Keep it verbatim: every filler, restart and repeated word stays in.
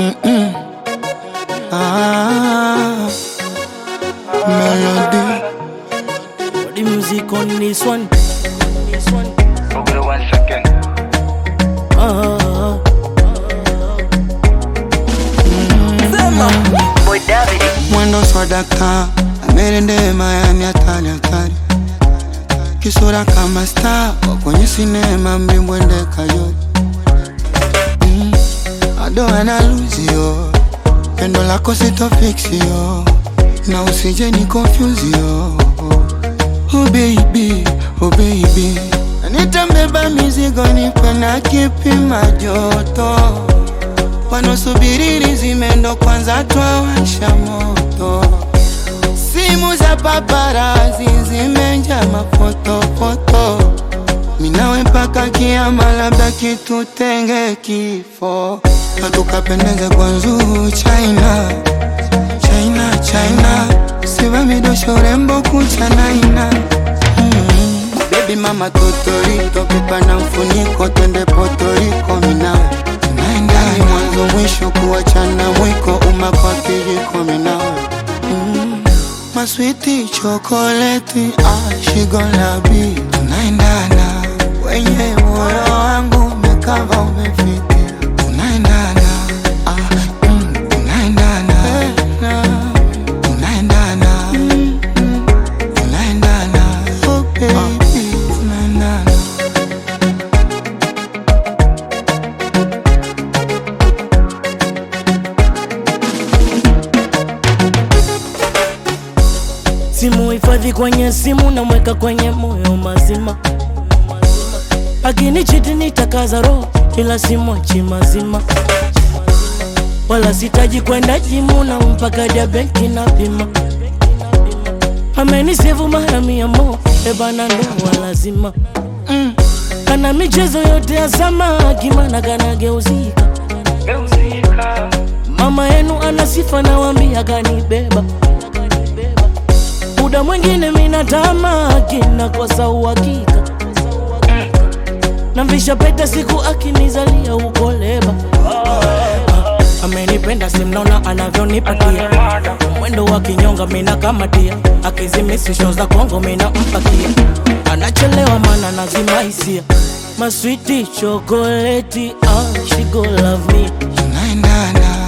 Mm-mm. Ah, melody. Put the music on this one. Over the one second. Ah, Mm-hmm. Boy David. Mwendo swadaka amerende Miami hatari hatari, kisura kama star kwenye sinema mbimbwende kayo. mm. Ado ana lose yo, pendo lako sito fix yo, na usije ni confuse yo. Oh baby, oh baby, nitambeba mizigo nipe na kipima joto, wanosubiri zimendo kwanza twawasha moto. Simu za paparazi zimenja mafoto foto, minawe mpaka kiama labda kitutenge kifo. Hatukapendeze kwa nzuu China, China, China, siva midosho rembo kuchanaina. mm. Baby mama totorito, pipa na mfuniko, twende Puerto Rico minawe. Tunaenda mwanzo mwisho kuachana mwiko, uma kwa kijiko minawe. mm. My sweetie chocolate, ah, she gonna be. Tunaendana, wenye moyo wangu umekava umefiti. Tunaendana, ah, mm, tunaendana, tunaendana, mm, mm, tunaendana, oh baby, tunaendana. simu hifadhi kwenye simu na mweka kwenye moyo mazima. Akinichiti nitakaza roho ila simwachi mazima. Wala sitaji kwenda jimu na mpaka diabeti na pima. Amenisevu mara mia mo, ebana ndo lazima. mm. Kana michezo yote ya sama, kimana kana geuzika. Mama yenu anasifa na wambia kanibeba. Muda mwingine mina tamaki nakosa uhakika. Namvisha pete siku akinizalia uko leba. Amenipenda simnaona anavyonipatia, mwendo wa kinyonga mina kamatia. Akizimisi show za Kongo mina mpakia, anachelewa mana nazima hisia. My sweetie chocolate, ah, she go love me. Tunaendana,